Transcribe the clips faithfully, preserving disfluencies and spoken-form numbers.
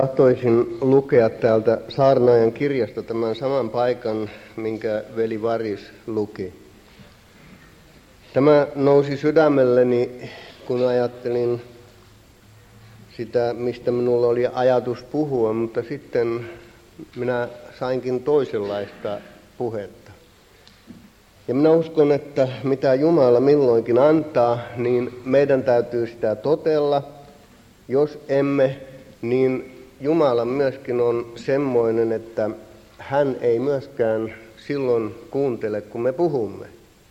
Tahtoisin lukea täältä saarnaajan kirjasta tämän saman paikan, minkä veli Varis luki. Tämä nousi sydämelleni, kun ajattelin sitä, mistä minulla oli ajatus puhua, mutta sitten minä sainkin toisenlaista puhetta. Ja minä uskon, että mitä Jumala milloinkin antaa, niin meidän täytyy sitä totella. Jos emme, niin Jumala myöskin on semmoinen, että hän ei myöskään silloin kuuntele, kun me puhumme.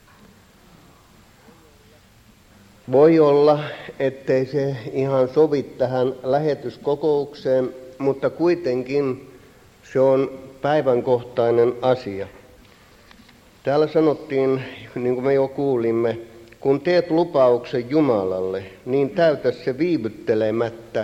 Voi olla, ettei se ihan sovi tähän lähetyskokoukseen, mutta kuitenkin se on päivänkohtainen asia. Täällä sanottiin, niin kuin me jo kuulimme, kun teet lupauksen Jumalalle, niin täytä se viivyttelemättä.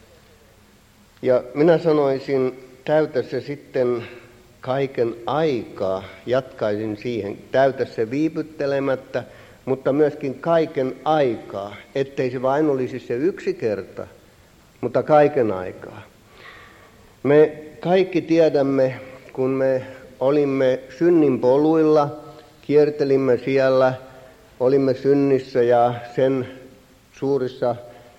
Ja minä sanoisin, täytä se sitten kaiken aikaa, jatkaisin siihen, täytä se viivyttelemättä, mutta myöskin kaiken aikaa, ettei se vain olisi se yksi kerta, mutta kaiken aikaa. Me kaikki tiedämme, kun me olimme synnin poluilla, kiertelimme siellä, olimme synnissä ja sen suurissa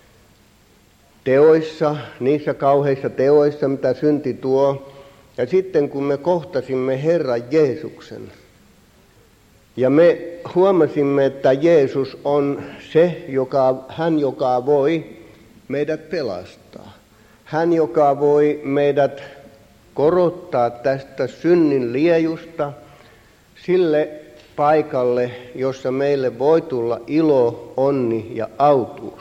teoissa, niissä kauheissa teoissa, mitä synti tuo. Ja sitten kun me kohtasimme Herran Jeesuksen, ja me huomasimme, että Jeesus on se, joka, hän joka voi meidät pelastaa. Hän joka voi meidät korottaa tästä synnin liejusta sille paikalle, jossa meille voi tulla ilo, onni ja autuus.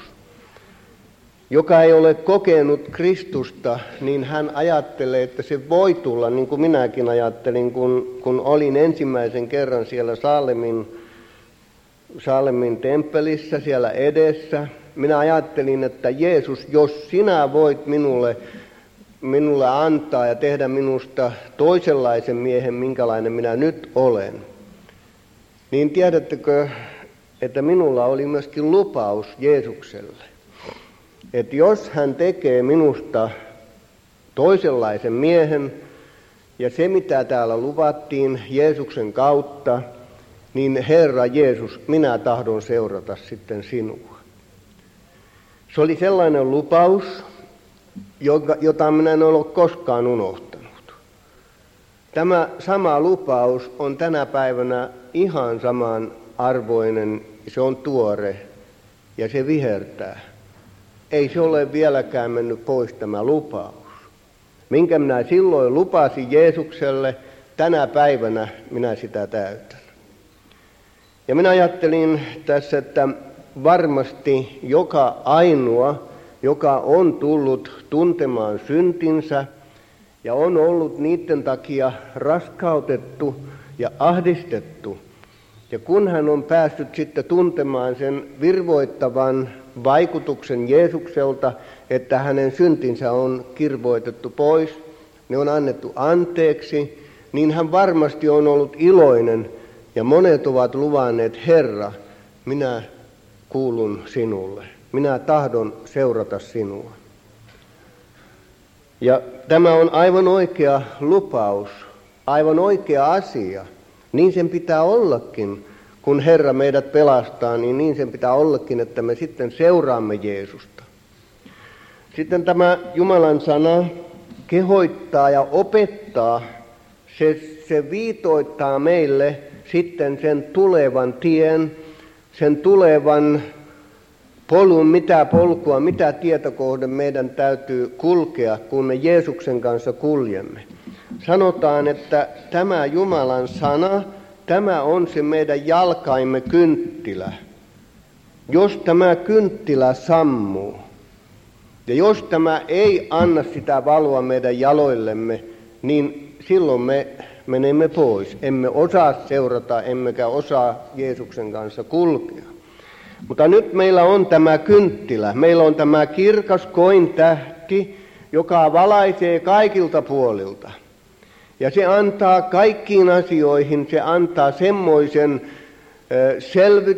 Joka ei ole kokenut Kristusta, niin hän ajattelee, että se voi tulla, niin kuin minäkin ajattelin, kun, kun olin ensimmäisen kerran siellä Saalemin, Saalemin temppelissä, siellä edessä. Minä ajattelin, että Jeesus, jos sinä voit minulle, minulle antaa ja tehdä minusta toisenlaisen miehen, minkälainen minä nyt olen, niin tiedättekö, että minulla oli myöskin lupaus Jeesukselle. Että jos hän tekee minusta toisenlaisen miehen, ja se mitä täällä luvattiin Jeesuksen kautta, niin Herra Jeesus, minä tahdon seurata sitten sinua. Se oli sellainen lupaus, jota minä en ole koskaan unohtanut. Tämä sama lupaus on tänä päivänä ihan saman arvoinen, se on tuore ja se vihertää. Ei se ole vieläkään mennyt pois tämä lupaus. Minkä minä silloin lupasin Jeesukselle, tänä päivänä minä sitä täytän. Ja minä ajattelin tässä, että varmasti joka ainoa, joka on tullut tuntemaan syntinsä ja on ollut niiden takia raskautettu ja ahdistettu, ja kun hän on päässyt sitten tuntemaan sen virvoittavan vaikutuksen Jeesukselta, että hänen syntinsä on kirvoitettu pois, ne on annettu anteeksi, niin hän varmasti on ollut iloinen ja monet ovat luvanneet, Herra, minä kuulun sinulle, minä tahdon seurata sinua. Ja tämä on aivan oikea lupaus, aivan oikea asia, niin sen pitää ollakin. Kun Herra meidät pelastaa, niin niin sen pitää ollakin, että me sitten seuraamme Jeesusta. Sitten tämä Jumalan sana kehoittaa ja opettaa, se, se viitoittaa meille sitten sen tulevan tien, sen tulevan polun, mitä polkua, mitä tietä kohden meidän täytyy kulkea, kun me Jeesuksen kanssa kuljemme. Sanotaan, että tämä Jumalan sana, tämä on se meidän jalkaimme kynttilä. Jos tämä kynttilä sammuu, ja jos tämä ei anna sitä valoa meidän jaloillemme, niin silloin me menemme pois. Emme osaa seurata, emmekä osaa Jeesuksen kanssa kulkea. Mutta nyt meillä on tämä kynttilä, meillä on tämä kirkas kointähti, joka valaisee kaikilta puolilta. Ja se antaa kaikkiin asioihin, se antaa semmoisen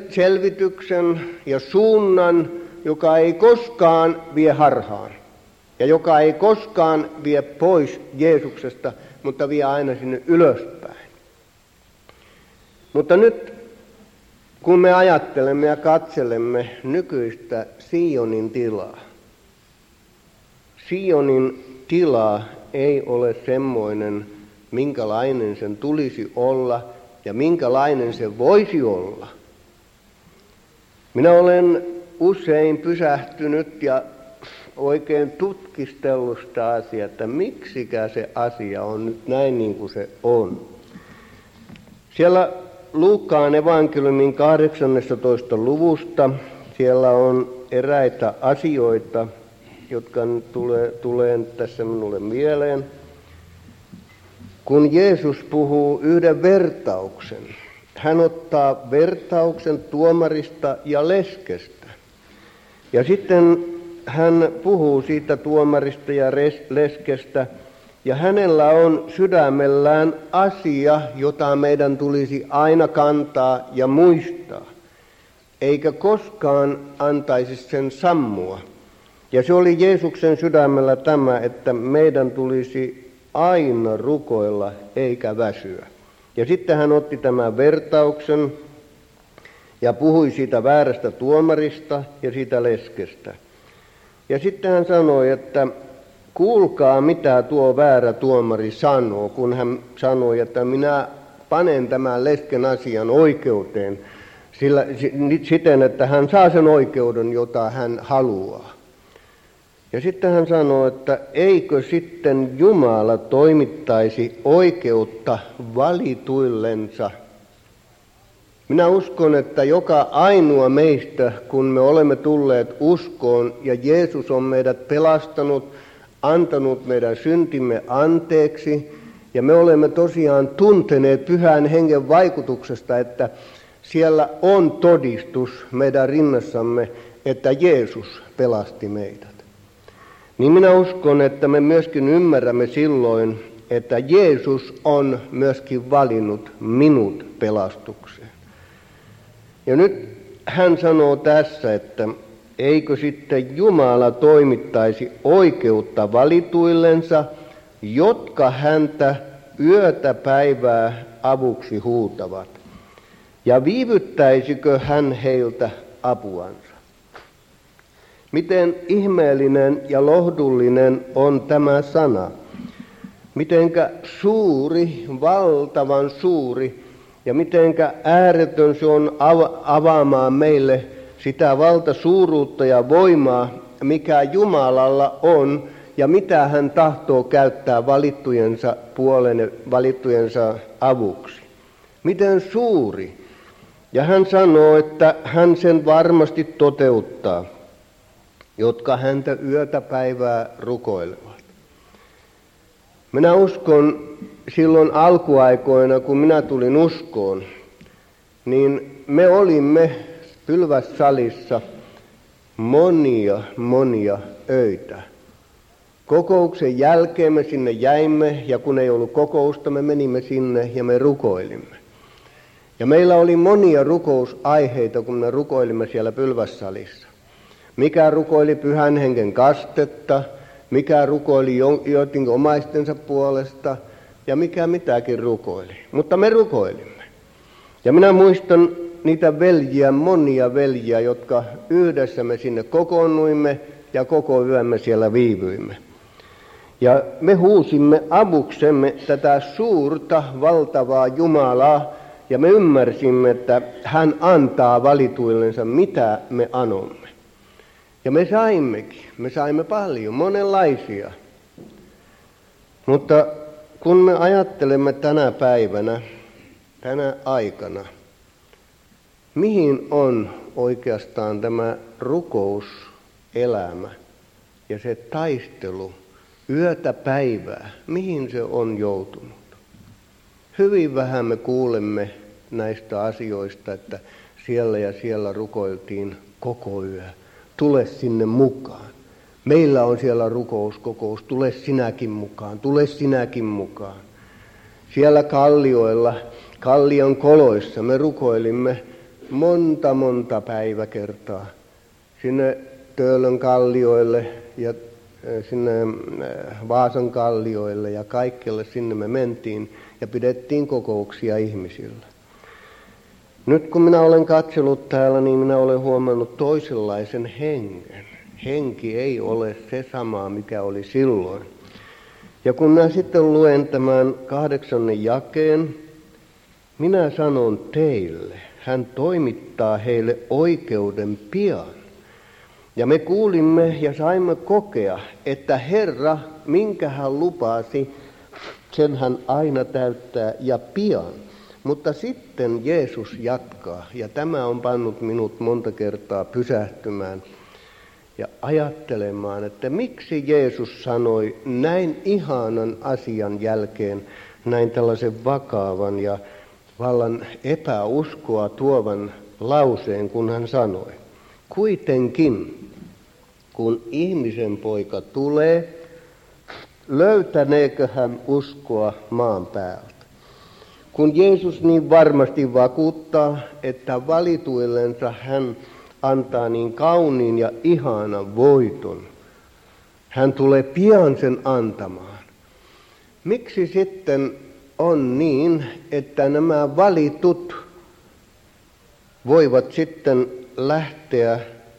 selvityksen ja suunnan, joka ei koskaan vie harhaan. ja joka ei koskaan vie pois Jeesuksesta, mutta vie aina sinne ylöspäin. Mutta nyt kun me ajattelemme ja katselemme nykyistä Sionin tilaa, Sionin tila ei ole semmoinen, minkälainen sen tulisi olla ja minkälainen se voisi olla. Minä olen usein pysähtynyt ja oikein tutkistellut sitä asiaa, että miksikä se asia on nyt näin niin kuin se on. Siellä Luukkaan evankeliumin kahdeksannestatoista luvusta, siellä on eräitä asioita, jotka tulee, tulee tässä minulle mieleen. Kun Jeesus puhuu yhden vertauksen, hän ottaa vertauksen tuomarista ja leskestä. Ja sitten hän puhuu siitä tuomarista ja leskestä, ja hänellä on sydämellään asia, jota meidän tulisi aina kantaa ja muistaa, eikä koskaan antaisi sen sammua. Ja se oli Jeesuksen sydämellä tämä, että meidän tulisi aina rukoilla eikä väsyä. Ja sitten hän otti tämän vertauksen ja puhui siitä väärästä tuomarista ja siitä leskestä. Ja sitten hän sanoi, että kuulkaa mitä tuo väärä tuomari sanoo, kun hän sanoi, että minä panen tämän lesken asian oikeuteen sillä, siten, että hän saa sen oikeuden, jota hän haluaa. Ja sitten hän sanoo, että eikö sitten Jumala toimittaisi oikeutta valituillensa. Minä uskon, että joka ainoa meistä, kun me olemme tulleet uskoon ja Jeesus on meidät pelastanut, antanut meidän syntimme anteeksi, ja me olemme tosiaan tunteneet Pyhän Hengen vaikutuksesta, että siellä on todistus meidän rinnassamme, että Jeesus pelasti meidät. Niin minä uskon, että me myöskin ymmärrämme silloin, että Jeesus on myöskin valinnut minut pelastukseen. Ja nyt hän sanoo tässä, että eikö sitten Jumala toimittaisi oikeutta valituillensa, jotka häntä yötä päivää avuksi huutavat, ja viivyttäisikö hän heiltä apuansa? Miten ihmeellinen ja lohdullinen on tämä sana. Mitenkä suuri, valtavan suuri, ja mitenkä ääretön se on avaamaan meille sitä valtasuuruutta ja voimaa, mikä Jumalalla on, ja mitä hän tahtoo käyttää valittujensa puolen, valittujensa avuksi. Miten suuri. Ja hän sanoo, että hän sen varmasti toteuttaa, jotka häntä yötä päivää rukoilevat. Minä uskon silloin alkuaikoina, kun minä tulin uskoon, niin me olimme Pylvässalissa monia, monia öitä. Kokouksen jälkeen me sinne jäimme, ja kun ei ollut kokousta, me menimme sinne ja me rukoilimme. Ja meillä oli monia rukousaiheita, kun me rukoilimme siellä Pylvässalissa. Mikä rukoili Pyhän Hengen kastetta, mikä rukoili joidenkin omaistensa puolesta, ja mikä mitäkin rukoili. Mutta me rukoilimme. Ja minä muistan niitä veljiä, monia veljiä, jotka yhdessä me sinne kokoonnuimme ja koko yön me siellä viivyimme. Ja me huusimme avuksemme tätä suurta, valtavaa Jumalaa, ja me ymmärsimme, että hän antaa valituillensa, mitä me anomme. Ja me saimmekin, me saimme paljon, monenlaisia. Mutta kun me ajattelemme tänä päivänä, tänä aikana, mihin on oikeastaan tämä rukouselämä ja se taistelu yötä päivää, mihin se on joutunut? Hyvin vähän me kuulemme näistä asioista, että siellä ja siellä rukoiltiin koko yö. Tule sinne mukaan. Meillä on siellä rukouskokous, tule sinäkin mukaan, tule sinäkin mukaan. Siellä kallioilla, kallion koloissa me rukoilimme monta monta päiväkertaa sinne Töölön kallioille ja sinne Vaasan kallioille ja kaikkialle sinne me mentiin ja pidettiin kokouksia ihmisillä. Nyt kun minä olen katsellut täällä, niin minä olen huomannut toisenlaisen hengen. Henki ei ole se sama, mikä oli silloin. Ja kun minä sitten luen tämän kahdeksannen jakeen, minä sanon teille, hän toimittaa heille oikeuden pian. Ja me kuulimme ja saimme kokea, että Herra, minkä hän lupasi, sen hän aina täyttää ja pian. Mutta sitten Jeesus jatkaa, ja tämä on pannut minut monta kertaa pysähtymään ja ajattelemaan, että miksi Jeesus sanoi näin ihanan asian jälkeen, näin tällaisen vakavan ja vallan epäuskoa tuovan lauseen, kun hän sanoi. Kuitenkin, kun ihmisen poika tulee, löytäneekö hän uskoa maan päältä? Kun Jeesus niin varmasti vakuuttaa, että valituillensa hän antaa niin kauniin ja ihanan voiton, hän tulee pian sen antamaan. Miksi sitten on niin, että nämä valitut voivat sitten lähteä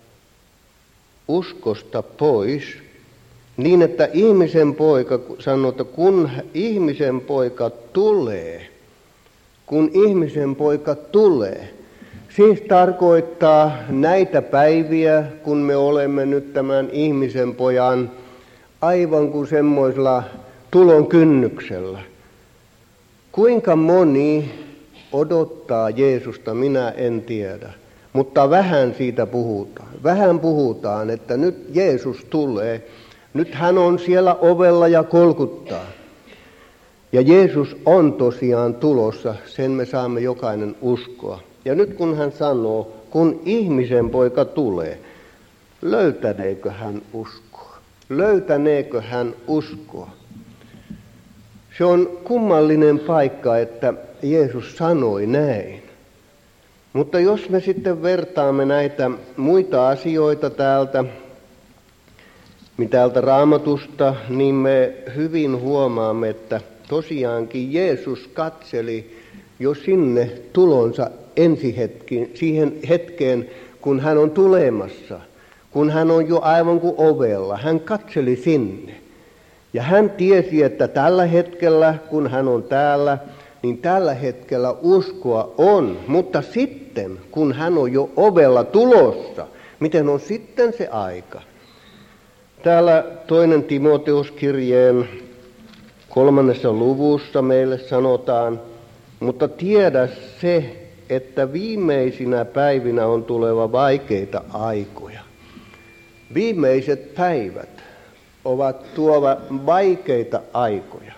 uskosta pois, niin että ihmisen poika sanoo, että kun ihmisen poika tulee, kun ihmisen poika tulee, siis tarkoittaa näitä päiviä, kun me olemme nyt tämän ihmisen pojan aivan kuin semmoisella tulon kynnyksellä. Kuinka moni odottaa Jeesusta, minä en tiedä, mutta vähän siitä puhutaan. Vähän puhutaan, että nyt Jeesus tulee, nyt hän on siellä ovella ja kolkuttaa. Ja Jeesus on tosiaan tulossa, sen me saamme jokainen uskoa. Ja nyt kun hän sanoo, kun ihmisen poika tulee, löytäneekö hän uskoa? Löytäneekö hän uskoa? Se on kummallinen paikka, että Jeesus sanoi näin. Mutta jos me sitten vertaamme näitä muita asioita täältä, täältä Raamatusta, niin me hyvin huomaamme, että tosiaankin Jeesus katseli jo sinne tulonsa ensihetkiin, siihen hetkeen, kun hän on tulemassa, kun hän on jo aivan kuin ovella. Hän katseli sinne. Ja hän tiesi, että tällä hetkellä, kun hän on täällä, niin tällä hetkellä uskoa on. Mutta sitten, kun hän on jo ovella tulossa, miten on sitten se aika? Täällä toinen Timoteuskirjeen kolmannessa luvussa meille sanotaan, mutta tiedä se, että viimeisinä päivinä on tuleva vaikeita aikoja. Viimeiset päivät ovat tuova vaikeita aikoja.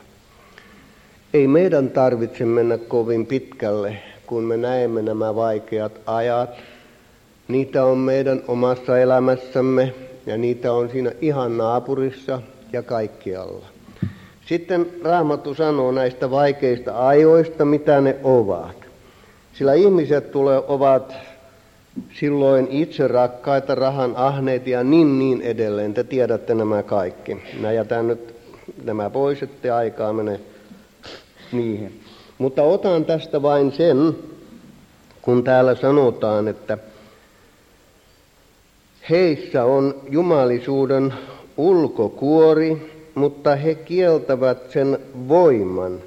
Ei meidän tarvitse mennä kovin pitkälle, kun me näemme nämä vaikeat ajat. Niitä on meidän omassa elämässämme ja niitä on siinä ihan naapurissa ja kaikkialla. Sitten Raamattu sanoo näistä vaikeista ajoista, mitä ne ovat. Sillä ihmiset tulee, ovat silloin itse rakkaita, rahan ahneita ja niin niin edelleen. Te tiedätte nämä kaikki. Mä jätän nyt nämä pois, ettei aikaa mene niihin. Mutta otan tästä vain sen, kun täällä sanotaan, että heissä on jumalisuuden ulkokuori, mutta he kieltävät sen voiman,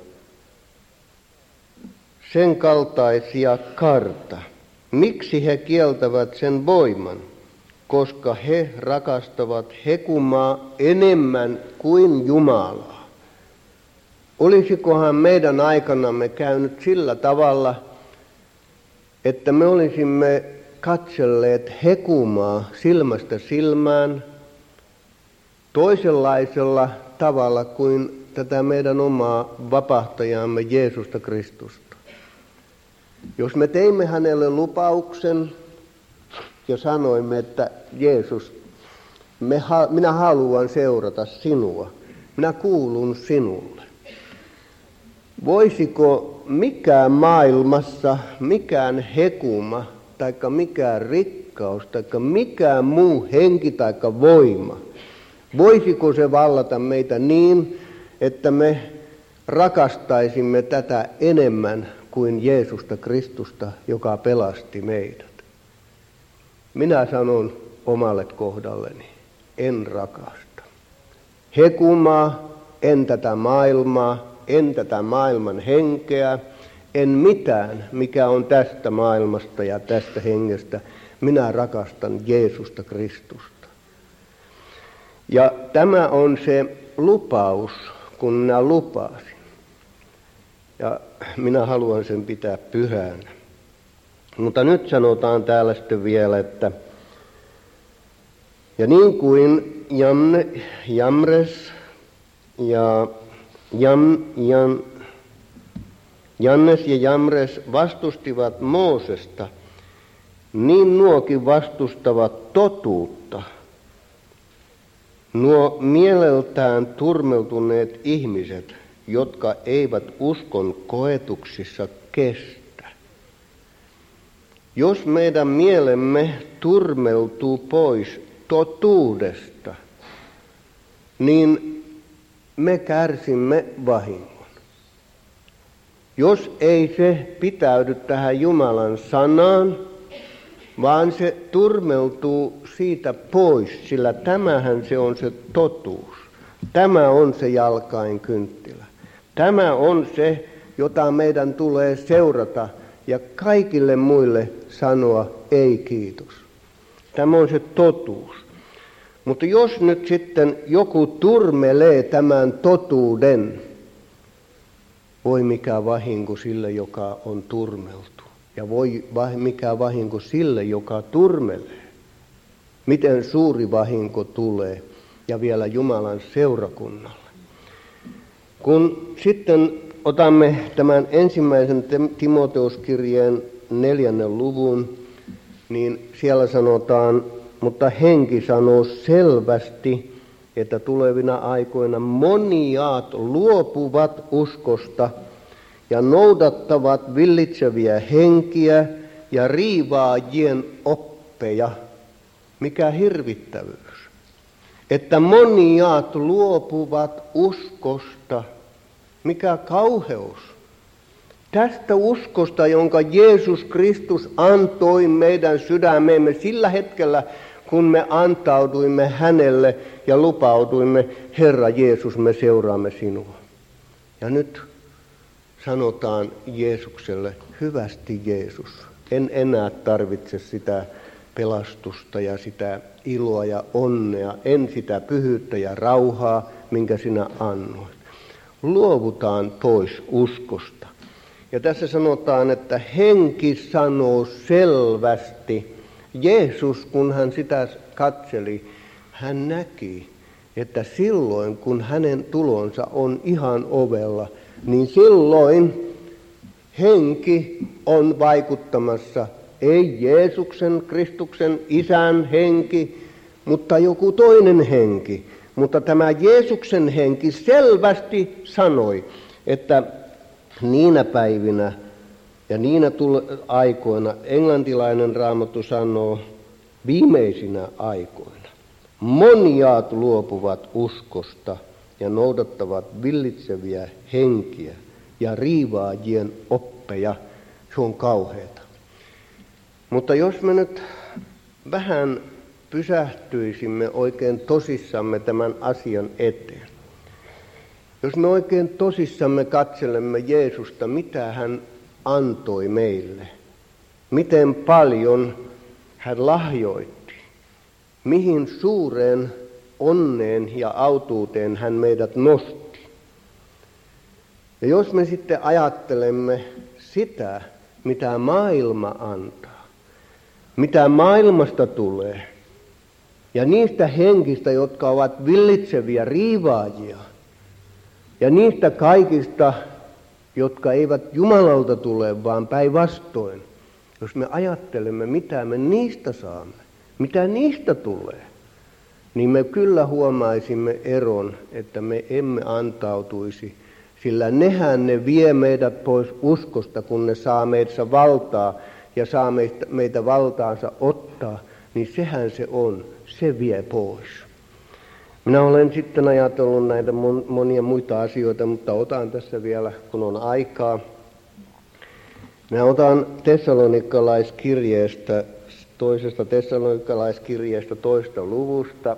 sen kaltaisia karta. Miksi he kieltävät sen voiman? Koska he rakastavat hekumaa enemmän kuin Jumalaa. Olisikohan meidän aikanamme käynyt sillä tavalla, että me olisimme katselleet hekumaa silmästä silmään toisenlaisella tavalla kuin tätä meidän omaa vapahtajamme Jeesusta Kristusta. Jos me teimme hänelle lupauksen ja sanoimme, että Jeesus, me, minä haluan seurata sinua, minä kuulun sinulle. Voisiko mikään maailmassa, mikään hekuma, taikka mikään rikkaus, taikka mikään muu henki taikka voima Voisiko se vallata meitä niin, että me rakastaisimme tätä enemmän kuin Jeesusta Kristusta, joka pelasti meidät? Minä sanon omalle kohdalleni, en rakasta. Hekumaa, en tätä maailmaa, en tätä maailman henkeä, en mitään, mikä on tästä maailmasta ja tästä hengestä. Minä rakastan Jeesusta Kristusta. Ja tämä on se lupaus, kun minä lupasin. Ja minä haluan sen pitää pyhänä. Mutta nyt sanotaan täällä sitten vielä, että ja niin kuin Jamne, Jamres ja Jam, Jam, Jannes ja Jamres vastustivat Moosesta, niin nuokin vastustavat totuutta. Nuo mieleltään turmeltuneet ihmiset, jotka eivät uskon koetuksissa kestä. Jos meidän mielemme turmeltuu pois totuudesta, niin me kärsimme vahingon. Jos ei se pitäydy tähän Jumalan sanaan, vaan se turmeltuu siitä pois, sillä tämähän se on se totuus. Tämä on se jalkain kynttilä. Tämä on se, jota meidän tulee seurata ja kaikille muille sanoa ei kiitos. Tämä on se totuus. Mutta jos nyt sitten joku turmelee tämän totuuden, voi mikä vahinko sille, joka on turmeltu. Ja voi mikä vahinko sille, joka turmelee. Miten suuri vahinko tulee ja vielä Jumalan seurakunnalle. Kun sitten otamme tämän ensimmäisen Timoteuskirjeen neljännen luvun, niin siellä sanotaan, mutta henki sanoo selvästi, että tulevina aikoina moniaat luopuvat uskosta ja noudattavat villitseviä henkiä ja riivaajien oppeja. Mikä hirvittävyys. Että moniaat luopuvat uskosta. Mikä kauheus. Tästä uskosta, jonka Jeesus Kristus antoi meidän sydämeemme sillä hetkellä, kun me antauduimme hänelle ja lupauduimme, Herra Jeesus, me seuraamme sinua. Ja nyt sanotaan Jeesukselle, hyvästi Jeesus, en enää tarvitse sitä pelastusta ja sitä iloa ja onnea, en sitä pyhyyttä ja rauhaa, minkä sinä annoit. Luovutaan pois uskosta. Ja tässä sanotaan, että henki sanoo selvästi. Jeesus, kun hän sitä katseli, hän näki, että silloin, kun hänen tulonsa on ihan ovella, niin silloin henki on vaikuttamassa. Ei Jeesuksen, Kristuksen, Isän henki, mutta joku toinen henki. Mutta tämä Jeesuksen henki selvästi sanoi, että niinä päivinä ja niinä aikoina, englantilainen raamattu sanoo, viimeisinä aikoina, moniaat luopuvat uskosta ja noudattavat villitseviä henkiä ja riivaajien oppeja. Se on kauheata. Mutta jos me nyt vähän pysähtyisimme oikein tosissamme tämän asian eteen. Jos me oikein tosissamme katselemme Jeesusta, mitä hän antoi meille, miten paljon hän lahjoitti, mihin suureen onneen ja autuuteen hän meidät nosti. Ja jos me sitten ajattelemme sitä, mitä maailma antaa, mitä maailmasta tulee, ja niistä henkistä, jotka ovat villitseviä riivaajia, ja niistä kaikista, jotka eivät Jumalalta tule, vaan päinvastoin. Jos me ajattelemme, mitä me niistä saamme, mitä niistä tulee, niin me kyllä huomaisimme eron, että me emme antautuisi, sillä nehän ne vie meidät pois uskosta, kun ne saa meitä valtaa ja saa meitä, meitä valtaansa ottaa, niin sehän se on, se vie pois. Minä olen sitten ajatellut näitä monia muita asioita, mutta otan tässä vielä, kun on aikaa. Minä otan Tessalonikalaiskirjeestä, toisesta Tessalonikalaiskirjeestä toista luvusta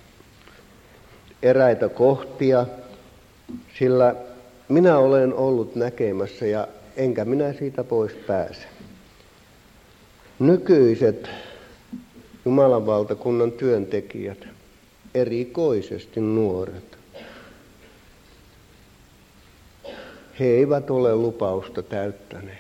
eräitä kohtia, sillä minä olen ollut näkemässä ja enkä minä siitä pois pääse. Nykyiset Jumalan valtakunnan työntekijät, erikoisesti nuoret, he eivät ole lupausta täyttäneet.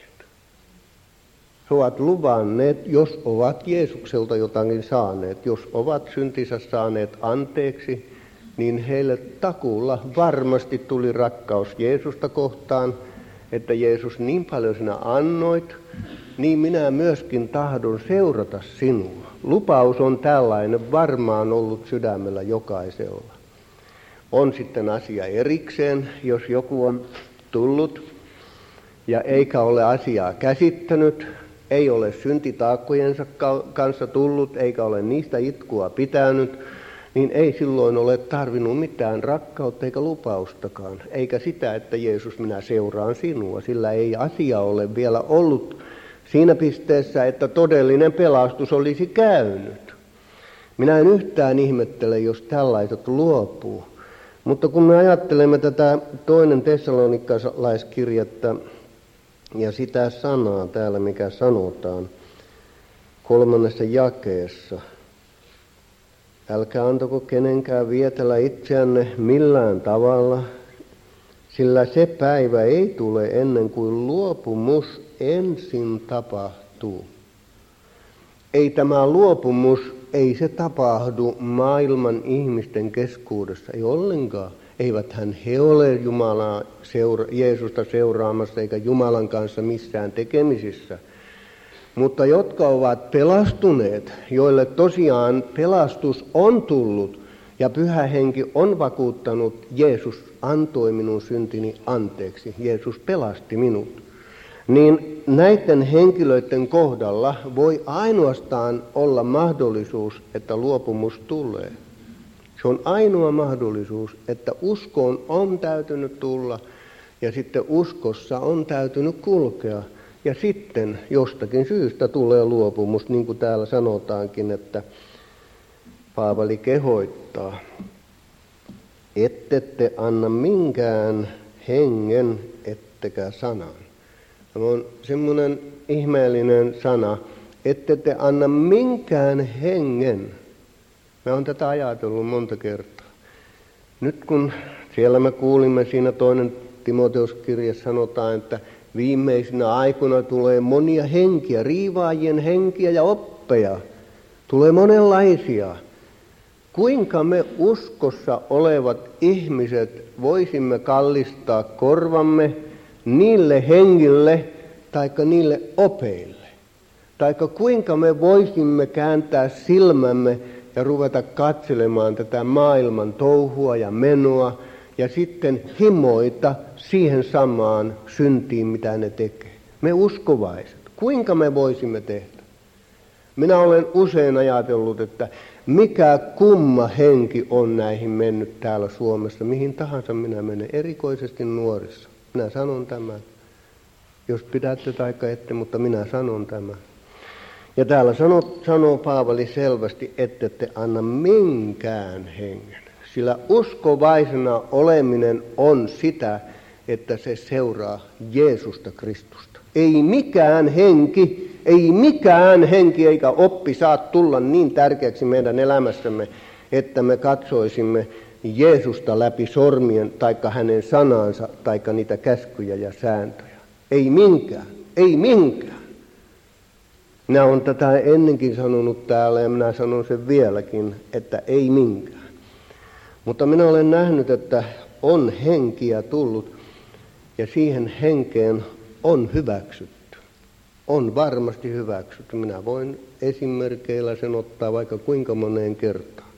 He ovat luvanneet, jos ovat Jeesukselta jotakin saaneet, jos ovat syntinsä saaneet anteeksi, niin heille takuulla varmasti tuli rakkaus Jeesusta kohtaan, että Jeesus niin paljon sinä annoit, niin minä myöskin tahdon seurata sinua. Lupaus on tällainen varmaan ollut sydämellä jokaisella. On sitten asia erikseen, jos joku on tullut ja eikä ole asiaa käsittänyt, ei ole syntitaakkojensa kanssa tullut, eikä ole niistä itkua pitänyt, niin ei silloin ole tarvinnut mitään rakkautta eikä lupaustakaan, eikä sitä, että Jeesus, minä seuraan sinua, sillä ei asia ole vielä ollut siinä pisteessä, että todellinen pelastus olisi käynyt. Minä en yhtään ihmettele, jos tällaiset luopuu. Mutta kun me ajattelemme tätä toinen Tessalonikalaiskirjettä ja sitä sanaa täällä, mikä sanotaan kolmannessa jakeessa. Älkää antako kenenkään vietellä itseänne millään tavalla, sillä se päivä ei tule ennen kuin luopumus ensin tapahtuu. Ei tämä luopumus, ei se tapahdu maailman ihmisten keskuudessa, ei ollenkaan. Eiväthän he ole Jumalaa, seura- Jeesusta seuraamassa eikä Jumalan kanssa missään tekemisissä. Mutta jotka ovat pelastuneet, joille tosiaan pelastus on tullut ja Pyhä Henki on vakuuttanut, Jeesus antoi minun syntini anteeksi, Jeesus pelasti minut. Niin näiden henkilöiden kohdalla voi ainoastaan olla mahdollisuus, että luopumus tulee. Se on ainoa mahdollisuus, että uskoon on täytynyt tulla ja sitten uskossa on täytynyt kulkea. Ja sitten jostakin syystä tulee luopumus, niin kuin täällä sanotaankin, että Paavali kehoittaa, ettette anna minkään hengen, ettekä sanan. Tämä on semmoinen ihmeellinen sana, ettette anna minkään hengen. Mä oon tätä ajatellut monta kertaa. Nyt kun siellä me kuulimme siinä toinen Timoteuskirjassa sanotaan, että viimeisinä aikoina tulee monia henkiä, riivaajien henkiä ja oppeja. Tulee monenlaisia. Kuinka me uskossa olevat ihmiset voisimme kallistaa korvamme niille hengille taikka niille opeille? Taikka kuinka me voisimme kääntää silmämme ja ruveta katselemaan tätä maailman touhua ja menoa ja sitten himoita siihen samaan syntiin, mitä ne tekee. Me uskovaiset. Kuinka me voisimme tehdä? Minä olen usein ajatellut, että mikä kumma henki on näihin mennyt täällä Suomessa, mihin tahansa minä menen, erikoisesti nuorissa. Minä sanon tämän. Jos pidätte taikka ette, mutta minä sanon tämän. Ja täällä sanoo, sanoo Paavali selvästi, ettette anna minkään hengen. Sillä uskovaisena oleminen on sitä, että se seuraa Jeesusta Kristusta. Ei mikään henki, ei mikään henki eikä oppi saa tulla niin tärkeäksi meidän elämässämme, että me katsoisimme Jeesusta läpi sormien, taikka hänen sanansa, taikka niitä käskyjä ja sääntöjä. Ei minkään, ei minkään. Minä olen tätä ennenkin sanonut täällä ja minä sanon sen vieläkin, että ei minkään. Mutta minä olen nähnyt, että on henkiä tullut ja siihen henkeen on hyväksytty. On varmasti hyväksytty. Minä voin esimerkkeillä sen ottaa vaikka kuinka moneen kertaan.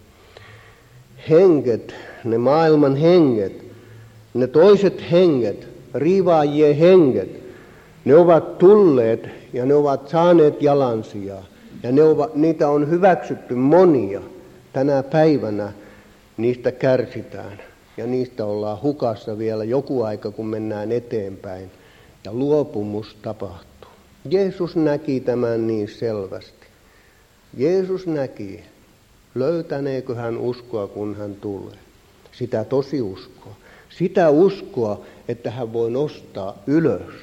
Henget, ne maailman henget, ne toiset henget, riivaajien henget, ne ovat tulleet ja ne ovat saaneet jalansijaa. Ja ne ovat, niitä on hyväksytty monia tänä päivänä. niistä kärsitään ja niistä ollaan hukassa vielä joku aika, kun mennään eteenpäin ja luopumus tapahtuu. Jeesus näki tämän niin selvästi. Jeesus näki, löytäneekö hän uskoa, kun hän tulee. Sitä tosiuskoa. Sitä uskoa, että hän voi nostaa ylös.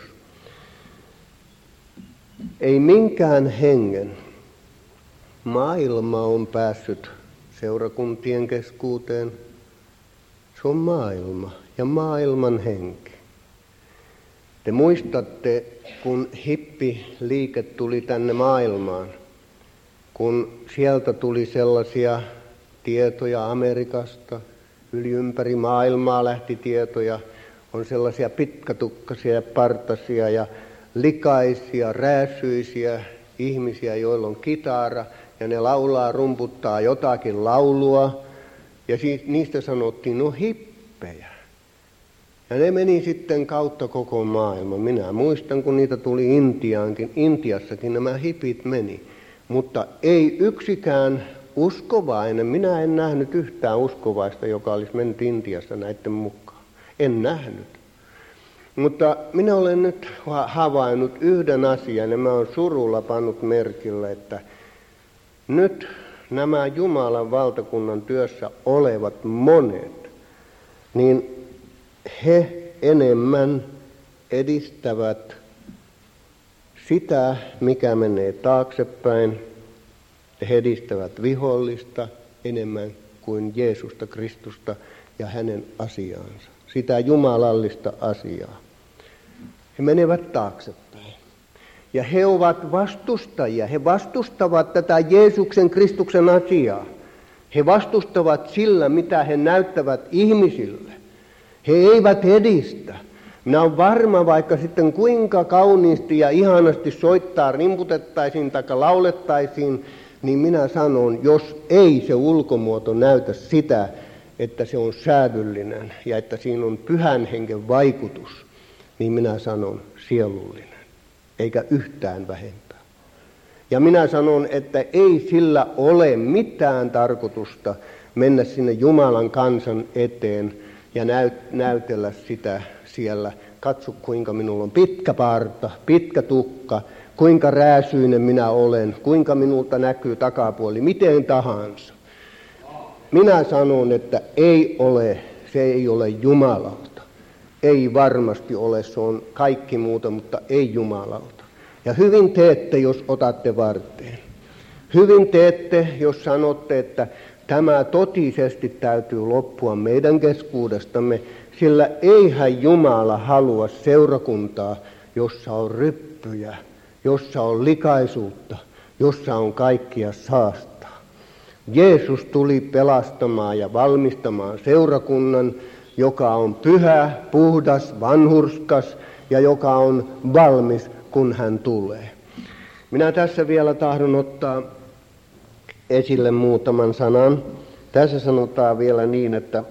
Ei minkään hengen maailma on päässyt seurakuntien keskuuteen. Se on maailma ja maailman henki. Te muistatte, kun hippiliike tuli tänne maailmaan, kun sieltä tuli sellaisia tietoja Amerikasta, yli ympäri maailmaa lähti tietoja, on sellaisia pitkätukkaisia ja partaisia ja likaisia, rääsyisiä ihmisiä, joilla on kitara ja ne laulaa, rumputtaa jotakin laulua ja niistä sanottiin, no hippejä. Ja ne meni sitten kautta koko maailman. Minä muistan, kun niitä tuli Intiaankin, Intiassakin nämä hipit meni, mutta ei yksikään uskovainen, minä en nähnyt yhtään uskovaista, joka olisi mennyt Intiassa näiden mukaan. En nähnyt. Mutta minä olen nyt havainnut yhden asian ja mä olen surulla pannut merkille, että nyt nämä Jumalan valtakunnan työssä olevat monet, niin he enemmän edistävät sitä, mikä menee taaksepäin. He edistävät vihollista enemmän kuin Jeesusta Kristusta ja hänen asiaansa. Sitä jumalallista asiaa. He menevät taaksepäin. Ja he ovat vastustajia. He vastustavat tätä Jeesuksen Kristuksen asiaa. He vastustavat sillä, mitä he näyttävät ihmisille. He eivät edistä. Minä olen varma, vaikka sitten kuinka kauniisti ja ihanasti soittaa, rimputettaisiin tai laulettaisiin, niin minä sanon, jos ei se ulkomuoto näytä sitä, että se on säädyllinen ja että siinä on pyhän hengen vaikutus, niin minä sanon sielullinen, eikä yhtään vähempää. Ja minä sanon, että ei sillä ole mitään tarkoitusta mennä sinne Jumalan kansan eteen ja näyt- näytellä sitä siellä. Katso, kuinka minulla on pitkä parta, pitkä tukka, kuinka rääsyinen minä olen, kuinka minulta näkyy takapuoli, miten tahansa. Minä sanon, että ei ole, se ei ole Jumalalta. Ei varmasti ole, se on kaikki muuta, mutta ei Jumalalta. Ja hyvin teette, jos otatte varteen. Hyvin teette, jos sanotte, että tämä totisesti täytyy loppua meidän keskuudestamme, sillä eihän Jumala halua seurakuntaa, jossa on ryppyjä, jossa on likaisuutta, jossa on kaikkia saastaa. Jeesus tuli pelastamaan ja valmistamaan seurakunnan, joka on pyhä, puhdas, vanhurskas ja joka on valmis, kun hän tulee. Minä tässä vielä tahdon ottaa esille muutaman sanan. Tässä sanotaan vielä niin, että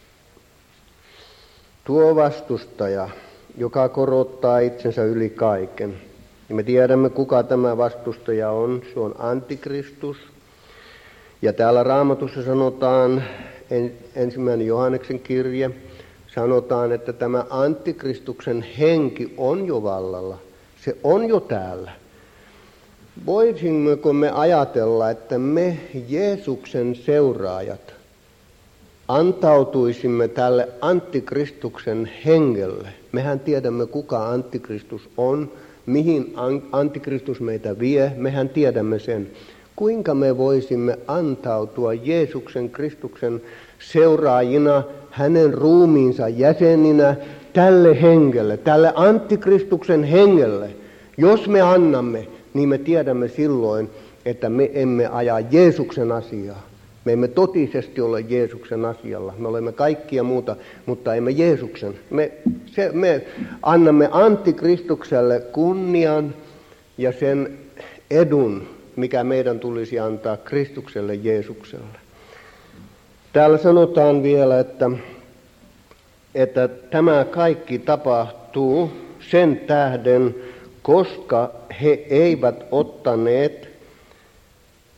tuo vastustaja, joka korottaa itsensä yli kaiken. Ja me tiedämme, kuka tämä vastustaja on. Se on Antikristus. Ja täällä Raamatussa sanotaan, ensimmäinen Johanneksen kirje, sanotaan, että tämä Antikristuksen henki on jo vallalla. Se on jo täällä. Voisimmeko me ajatella, että me Jeesuksen seuraajat antautuisimme tälle Antikristuksen hengelle? Mehän tiedämme, kuka Antikristus on, mihin Antikristus meitä vie, mehän tiedämme sen. Kuinka me voisimme antautua Jeesuksen Kristuksen seuraajina, hänen ruumiinsa jäseninä, tälle hengelle, tälle Antikristuksen hengelle? Jos me annamme, niin me tiedämme silloin, että me emme aja Jeesuksen asiaa. Me emme totisesti ole Jeesuksen asialla. Me olemme kaikkia muuta, mutta emme Jeesuksen. Me, se, me annamme Antikristukselle kunnian ja sen edun, mikä meidän tulisi antaa Kristukselle Jeesukselle. Täällä sanotaan vielä, että, että tämä kaikki tapahtuu sen tähden, koska he eivät ottaneet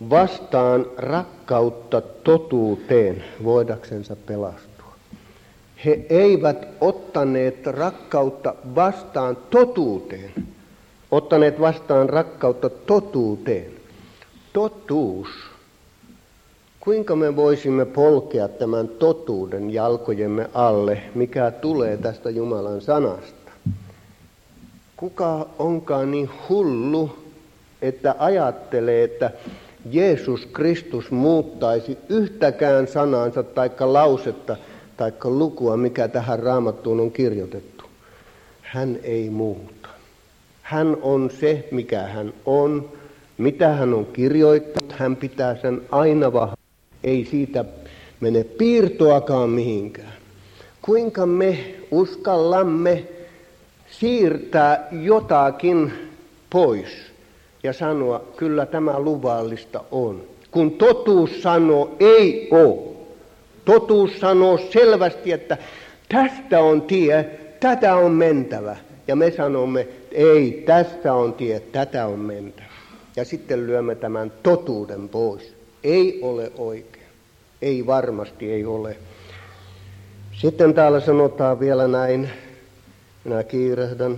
vastaan rakkautta totuuteen voidaksensa pelastua. He eivät ottaneet rakkautta vastaan totuuteen, ottaneet vastaan rakkautta totuuteen. Totuus. Kuinka me voisimme polkea tämän totuuden jalkojemme alle, mikä tulee tästä Jumalan sanasta? Kuka onkaan niin hullu, että ajattelee, että Jeesus Kristus muuttaisi yhtäkään sanansa taikka lausetta taikka lukua, mikä tähän Raamattuun on kirjoitettu. Hän ei muuta. Hän on se, mikä hän on, mitä hän on kirjoittanut. Hän pitää sen aina vahvasti. Ei siitä mene piirtoakaan mihinkään. Kuinka me uskallamme siirtää jotakin pois ja sanoa, kyllä tämä luvallista on. Kun totuus sanoo, ei ole. Totuus sanoo selvästi, että tästä on tie, tätä on mentävä. Ja me sanomme, ei, tässä on tie, tätä on mentävä. Ja sitten lyömme tämän totuuden pois. Ei ole oikein. Ei varmasti ei ole. Sitten täällä sanotaan vielä näin, minä kiirehdän.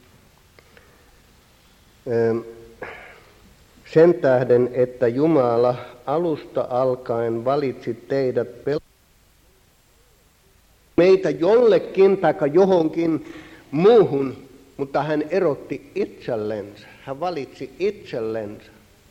Sen tähden, että Jumala alusta alkaen valitsi teidät pel- meitä jollekin tai johonkin muuhun, mutta hän erotti itsellensä. Hän valitsi itsellensä.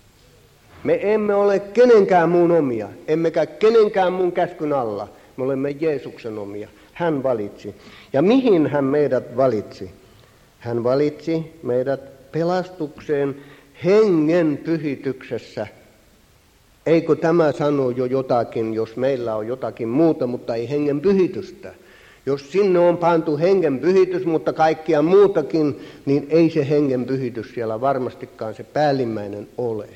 Me emme ole kenenkään muun omia, emmekä kenenkään muun käskyn alla. Me olemme Jeesuksen omia. Hän valitsi. Ja mihin hän meidät valitsi? Hän valitsi meidät pelastukseen hengen pyhityksessä. Eikö tämä sano jo jotakin, jos meillä on jotakin muuta, mutta ei hengen pyhitystä? Jos sinne on pantu hengen pyhitys, mutta kaikkia muutakin, niin ei se hengen pyhitys siellä varmastikaan se päällimmäinen ole.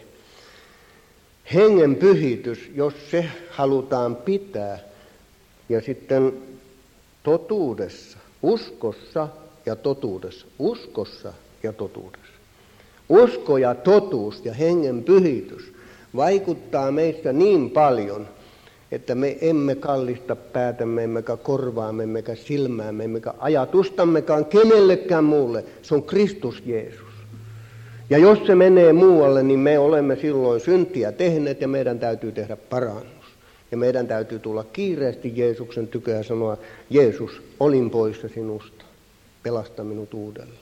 Hengen pyhitys, jos se halutaan pitää, ja sitten totuudessa, uskossa ja totuudessa, uskossa ja totuudessa. Usko ja totuus ja hengen pyhitys vaikuttaa meistä niin paljon, että me emme kallista päätämme, emmekä korvaamme, emmekä silmäämme, emmekä ajatustammekaan kenellekään muulle. Se on Kristus Jeesus. Ja jos se menee muualle, niin me olemme silloin syntiä tehneet ja meidän täytyy tehdä parannus. Ja meidän täytyy tulla kiireesti Jeesuksen tykö ja sanoa, Jeesus, olin poissa sinusta, pelasta minut uudelleen.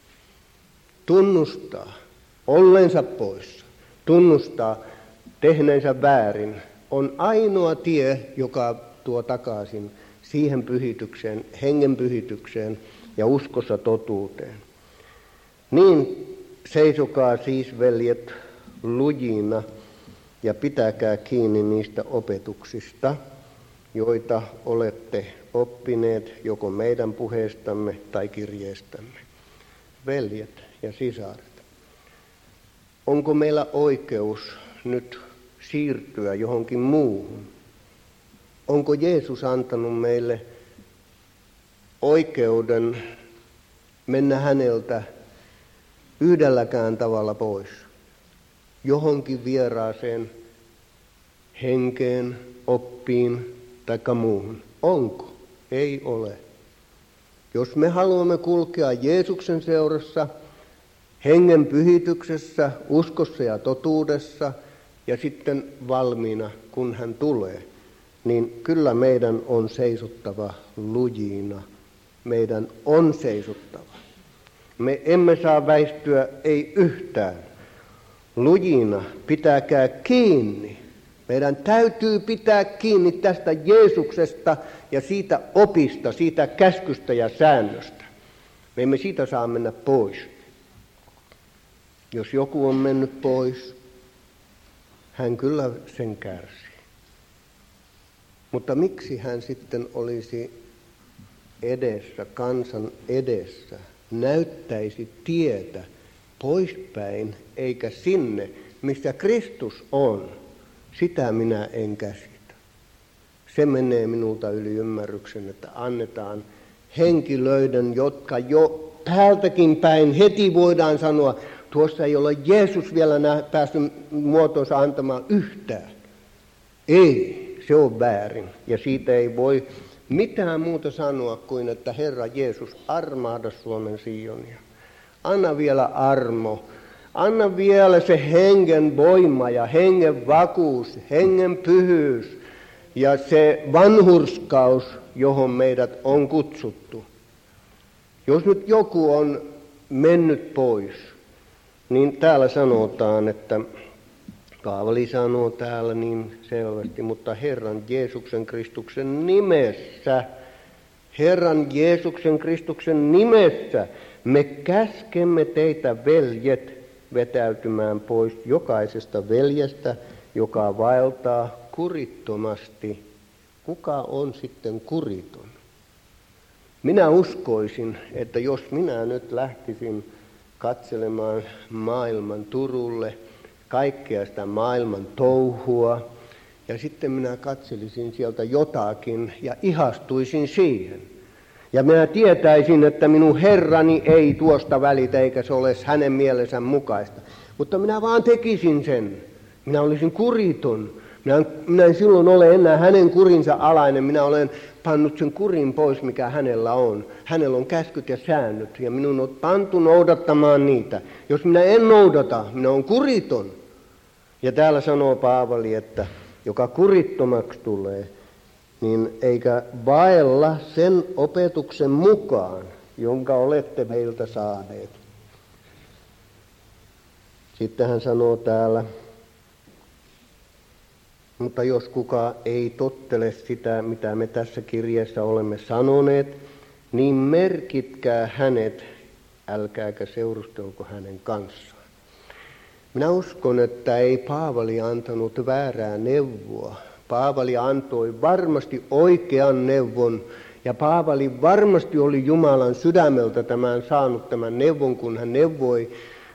Tunnustaa ollensa poissa, tunnustaa tehneensä väärin, on ainoa tie, joka tuo takaisin siihen pyhitykseen, hengen pyhitykseen ja uskossa totuuteen. Niin seisokaa siis, veljet, lujina ja pitäkää kiinni niistä opetuksista, joita olette oppineet joko meidän puheestamme tai kirjeestämme. Veljet ja sisaret, onko meillä oikeus nyt siirtyä johonkin muuhun? Onko Jeesus antanut meille oikeuden mennä häneltä yhdelläkään tavalla pois? Johonkin vieraaseen henkeen, oppiin tai muuhun. Onko? Ei ole. Jos me haluamme kulkea Jeesuksen seurassa, hengen pyhityksessä, uskossa ja totuudessa ja sitten valmiina, kun hän tulee, niin kyllä meidän on seisottava lujina. Meidän on seisottava. Me emme saa väistyä, ei yhtään. Lujina, pitäkää kiinni. Meidän täytyy pitää kiinni tästä Jeesuksesta ja siitä opista, siitä käskystä ja säännöstä. Me emme siitä saa mennä pois. Jos joku on mennyt pois, hän kyllä sen kärsii. Mutta miksi hän sitten olisi edessä, kansan edessä, näyttäisi tietä poispäin eikä sinne, missä Kristus on? Sitä minä en käsitä. Se menee minulta yli ymmärryksen, että annetaan henkilöiden, jotka jo täältäkin päin heti voidaan sanoa, tuossa ei ole Jeesus vielä nä- päässyt muotonsa antamaan yhtään. Ei, se on väärin. Ja siitä ei voi mitään muuta sanoa kuin, että Herra Jeesus, armahda Suomen Sionia. Anna vielä armo. Anna vielä se hengen voima ja hengen vakuus, hengen pyhyys ja se vanhurskaus, johon meidät on kutsuttu. Jos nyt joku on mennyt pois, niin täällä sanotaan, että Paavali sanoo täällä niin selvästi, mutta Herran Jeesuksen Kristuksen nimessä, Herran Jeesuksen Kristuksen nimessä me käskemme teitä, veljet, vetäytymään pois jokaisesta veljestä, joka vaeltaa kurittomasti. Kuka on sitten kuriton? Minä uskoisin, että jos minä nyt lähtisin katselemaan maailman turulle, kaikkea sitä maailman touhua, ja sitten minä katselisin sieltä jotakin ja ihastuisin siihen. Ja minä tietäisin, että minun Herrani ei tuosta välitä, eikä se ole hänen mielensä mukaista. Mutta minä vaan tekisin sen. Minä olisin kuriton. Minä, minä en silloin ole enää hänen kurinsa alainen. Minä olen pannut sen kurin pois, mikä hänellä on. Hänellä on käskyt ja säännöt, ja minun on pantu noudattamaan niitä. Jos minä en noudata, minä olen kuriton. Ja täällä sanoo Paavali, että joka kurittomaksi tulee, niin eikä vaella sen opetuksen mukaan, jonka olette meiltä saaneet. Sitten hän sanoo täällä, mutta jos kuka ei tottele sitä, mitä me tässä kirjassa olemme sanoneet, niin merkitkää hänet, älkääkä seurustelko hänen kanssaan. Minä uskon, että ei Paavali antanut väärää neuvoa. Paavali antoi varmasti oikean neuvon, ja Paavali varmasti oli Jumalan sydämeltä tämän saanut tämän neuvon, kun hän neuvoi,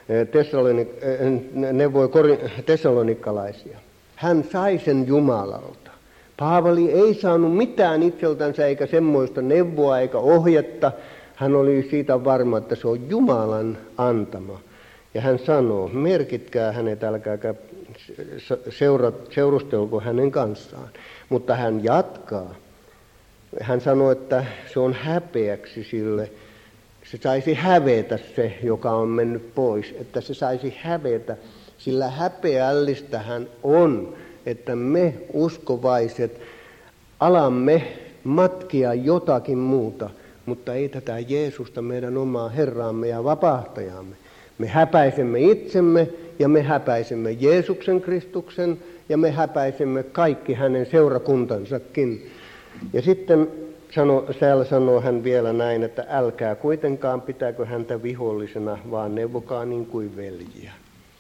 neuvoi tessalonikkalaisia. Hän sai sen Jumalalta. Paavali ei saanut mitään itseltänsä eikä semmoista neuvoa eikä ohjetta. Hän oli siitä varma, että se on Jumalan antama. Ja hän sanoo, merkitkää hänet, älkääkä seura, seurustelko hänen kanssaan. Mutta hän jatkaa. Hän sanoo, että se on häpeäksi sille. Se saisi hävetä se, joka on mennyt pois. Että se saisi hävetä, sillä häpeällistä hän on, että me uskovaiset alamme matkia jotakin muuta, mutta ei tätä Jeesusta, meidän omaa Herraamme ja vapahtajamme. Me häpäisemme itsemme ja me häpäisemme Jeesuksen Kristuksen ja me häpäisemme kaikki hänen seurakuntansakin. Ja sitten sano, täällä sanoo hän vielä näin, että älkää kuitenkaan pitääkö häntä vihollisena, vaan neuvokaa niin kuin veljiä.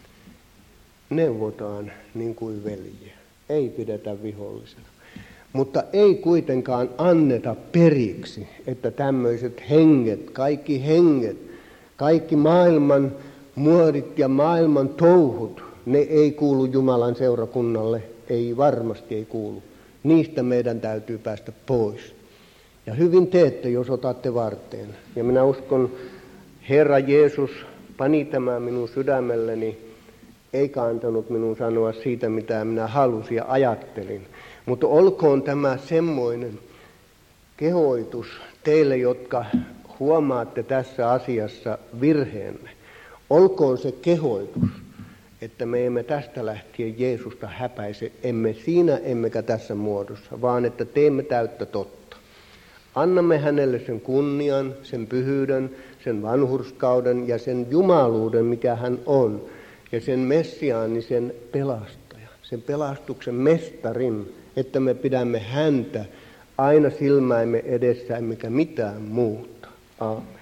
Neuvotaan niin kuin veljiä. Ei pidetä vihollisena. Mutta ei kuitenkaan anneta periksi, että tämmöiset henget, kaikki henget, kaikki maailman muodit ja maailman touhut, ne ei kuulu Jumalan seurakunnalle, ei varmasti ei kuulu. Niistä meidän täytyy päästä pois. Ja hyvin teette, jos otatte varteen. Ja minä uskon, Herra Jeesus pani tämän minun sydämelleni, eikä antanut minun sanoa siitä, mitä minä halusin ja ajattelin. Mutta olkoon tämä semmoinen kehoitus teille, jotka huomaatte tässä asiassa virheenne. Olkoon se kehoitus, että me emme tästä lähtien Jeesusta häpäise, emme siinä emmekä tässä muodossa, vaan että teemme täyttä totta. Annamme hänelle sen kunnian, sen pyhyyden, sen vanhurskauden ja sen jumaluuden, mikä hän on, ja sen messiaanisen pelastajan, sen pelastuksen mestarin, että me pidämme häntä aina silmäimme edessä, emmekä mitään muuta. Aamen.